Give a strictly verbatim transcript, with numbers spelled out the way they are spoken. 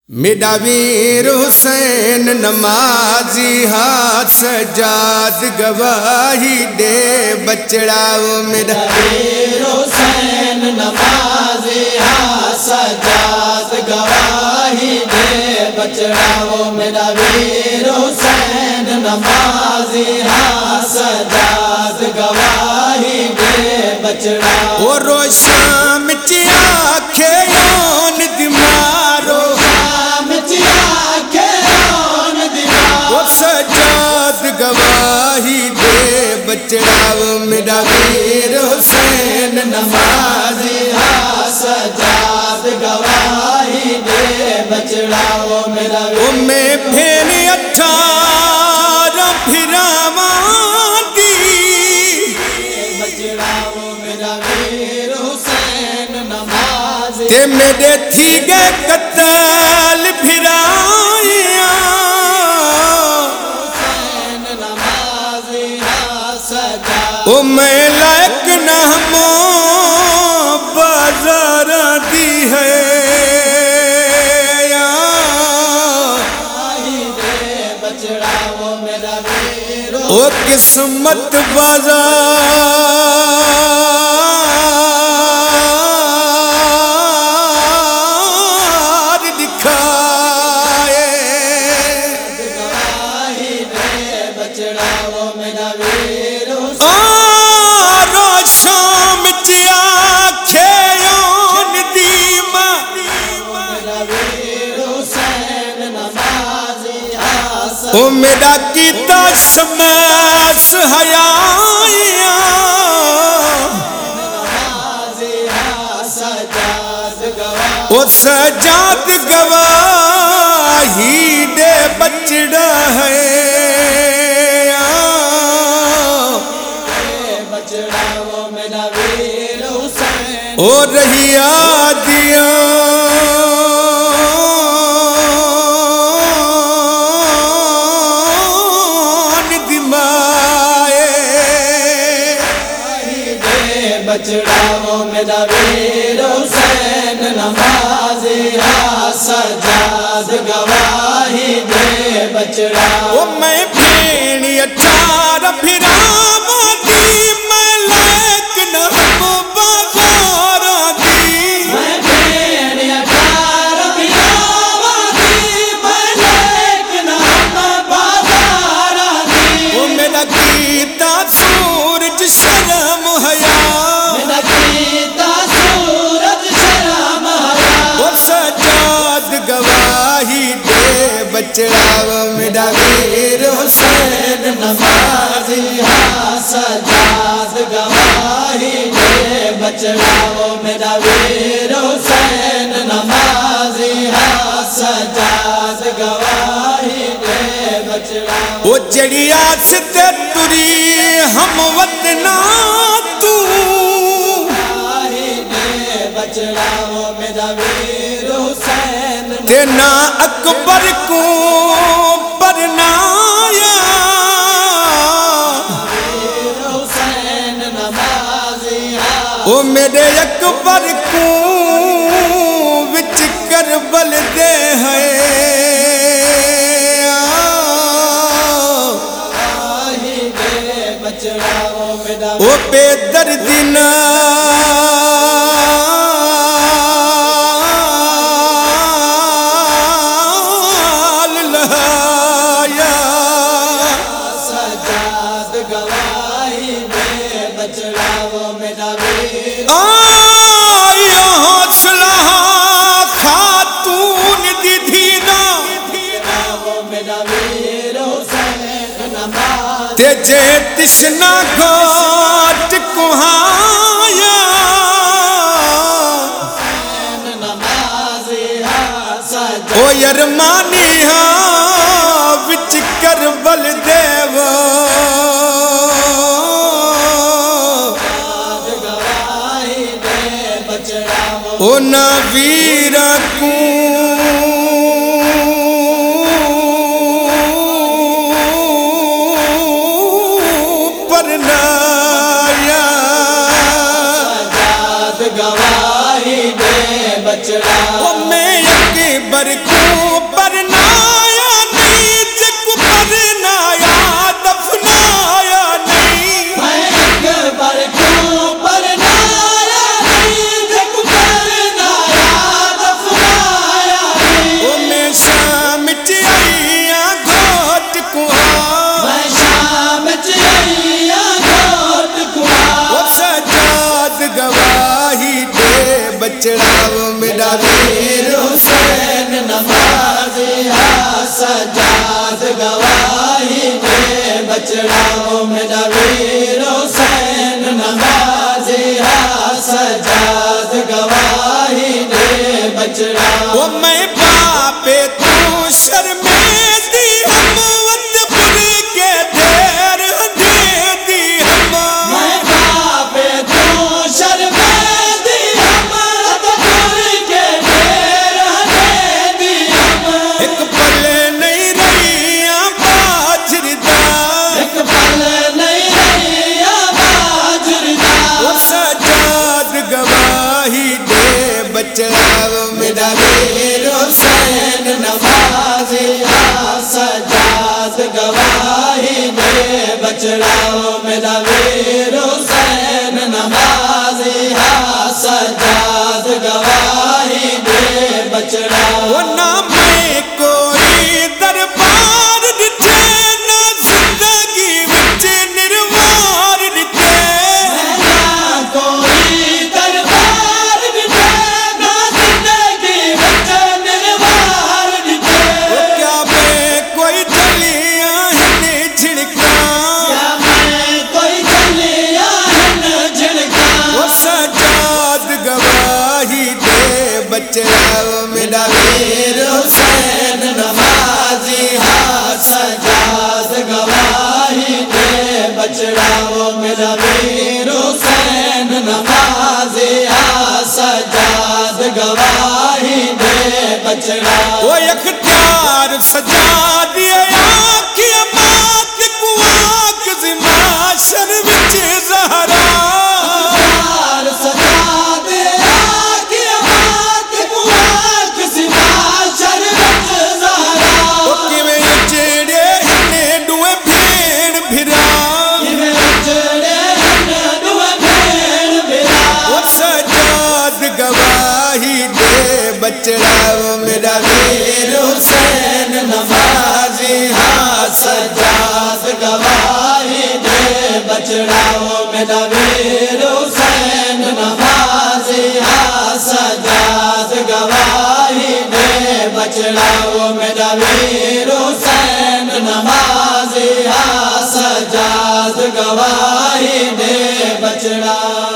میرا ویر حسین نمازی ہاتھ سجاد گواہی دے بچڑا وہ میرا ویر حسین نمازی ہاتھ سجاد گواہی دے بچڑا وہ میرا ویر حسین نمازی ہاتھ سجاد گواہی دے بچڑا وہ روشام چیا کھیون دمارو سجاد گواہی دے بچڑا وہ میرا ویر حسین نمازی ہاں سجاد گواہی دے بچڑا وہ میرا وہ میں پھر اٹھارہ پھراواں دی بچڑا وہ میرا ویر حسین نمازی تے میرے تھی گئے قتل پھرائیاں او میں لائق نہ ہمو بازار دی ہے او قسمت بازار دکھائے بچڑا وہ میرا ویر شام چیا کھیون دیما او میرا کیتا شمس حیائیاں او سجاد گواہی دے بچڑا ہے او رہی آدیاں دمائے بچڑا وہ میرا ویر حسین نمازی ہاں سجاد گواہی دے بچڑا وہ میں پھیڑی اٹھارہ پھراواں دی میں لائق نہ ہمو بازار دی میں پھیڑی اٹھارہ پھراواں دی میں لائق نہ ہمو بازار دی وہ میرا کیتا سورج شرم حیا میرا کیتا سورج شرم حیا وہ سجاد گواہی دے بچڑا وہ میرا ویر حسین نمازی ہاں سجاد گواہی دے بچڑا وہ میرا ویر حسین نمازی ہاں سجاد گواہی دے بچڑا وہ جڑیا ستے تری ہم وطنا تو گواہی دے بچڑا وہ میرا ویر حسین تے نا اکبر کو پرنایا ویر حسین نمازی ہاں او میرے اکبر کو وچ کربل دے ہے گواہی دے بچڑا وہ میرا او بے دردی نہ سجاد گواہی دے بچڑا وہ میرا ویر آیا حوصلہ خاتون دی دھینا وہ میرا ویر حسین نمازی تے جے تشنا گھاٹ کہایا نمازی ہاں سجاد او یرمانی ہاں وچ کربل دیوا گواہی دے بچڑا وہ او نا ویرا کو پرنایا سجاد گواہی دے بچڑا او میں اکبر کو نمازی ہاں سجاد گواہی دے بچڑا وہ میرا ویر حسین نمازی ہاں سجاد گواہی دے بچڑا وہ میں باپ تو شرمیندی ہم وط پر کے دیر دے دی ہم میں باپ تو شرمیندی ہم وط پر کے دیر دے دی ہم ایک پل نہیں رہی باجر دا ایک پل نہیں رہی باجر دا وہ سجاد گواہی دے بچڑا وہ میرا ویر حسین نمازی ہاں سجاد گواہی دے بچڑا وہ میرا ویر حسین نمازی ہاں سجاد گواہی دے بچڑا وہ نہ میں کوئی دربار دٹھے نہ زندگی وچ نروار دٹھے نہ کوئی دربار دٹھے نہ زندگی وچ نروار دٹھے وہ کیا میں کوئی جلیاں ہن جھڑکاں کیا میں کوئی چلیا ہن جھڑکاں وہ سجاد گواہی دے بچڑا وہ میرا ویر حسین نمازی ہاں سجاد گواہی دے بچڑا وہ میرا ویر حسین نمازی ہاں سجاد گواہی دے بچڑا وہ اختیار سجا دیا کہ امات کو آنکھ زما شر وچ زہرا یار سجا دے کہ بات کو آنکھ سما شربت زہرا وہ کیویں اجڑے ہنے دوے بھیڑ بھرا کیویں اجڑے ہن دوے بھیڑ بھرا وہ سجاد گواہی دے بچڑا وہ میرا ویر حسین نمازی ہاں سجاد گواہی دے بچڑا وہ میرا ویر حسین نمازی ہاں سجاد گواہی دے بچڑا وہ میرا ویر حسین نمازی ہاں سجاد گواہی دے بچڑا